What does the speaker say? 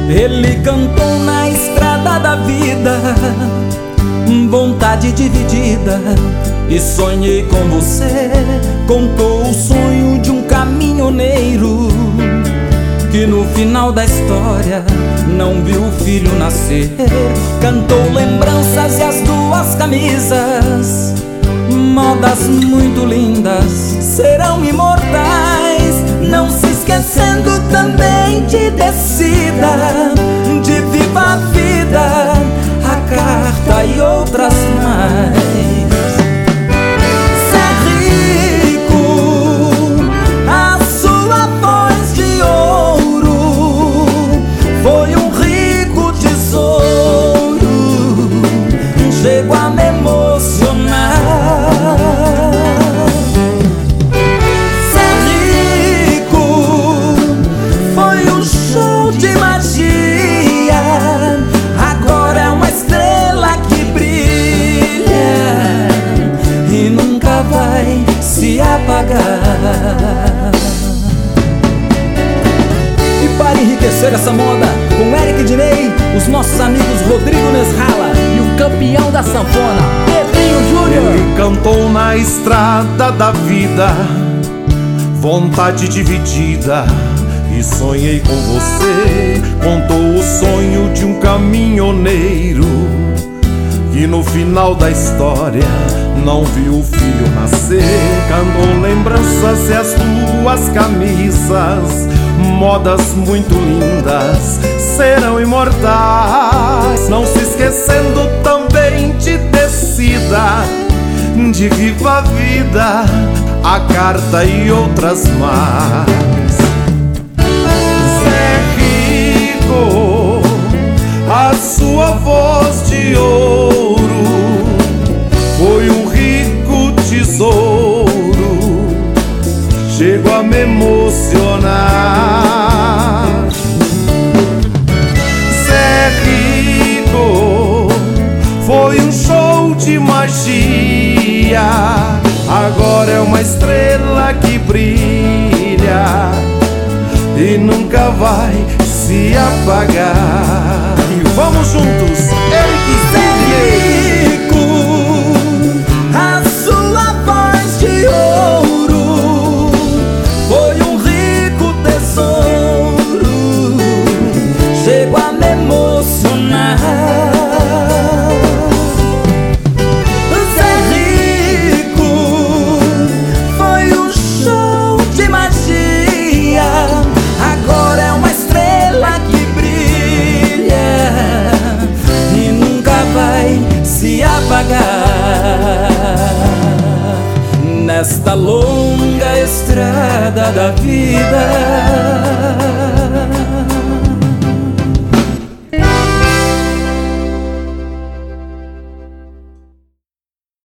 Ele cantou na estrada da vida, vontade dividida, e sonhei com você. Contou o sonho de um caminhoneiro que no final da história não viu o filho nascer. Cantou lembranças e as duas camisas, modas muito lindas, serão imortais. Não se esquecendo também de Descida, de Viva a Vida, a Carta e outras mais. Zé Rico, a sua voz de ouro foi um rico tesouro. Chego a me emocionar. De magia, agora é uma estrela que brilha e nunca vai se apagar. E para enriquecer essa moda, com Eric Diney, os nossos amigos Rodrigo Nesrala e o campeão da sanfona, Pedrinho Júnior. Ele cantou na estrada da vida, vontade dividida, e sonhei com você. Contou o sonho de um caminhoneiro que no final da história não viu o filho nascer. Cantou lembranças e as tuas camisas, modas muito lindas, serão imortais. Não se esquecendo também de Descida, de Viva a Vida, a Carta e outras mais. A sua voz de ouro foi um rico tesouro. Chego a me emocionar. Zé Rico foi um show de magia, agora é uma estrela que brilha e nunca vai se apagar. E vamos juntos, Eric Rico, a sua voz de ouro foi um rico tesouro. Chego a me emocionar. Zé Rico foi um show de magia, agora é uma estrela que brilha e nunca vai se apagar. Nesta longa estrada da vida,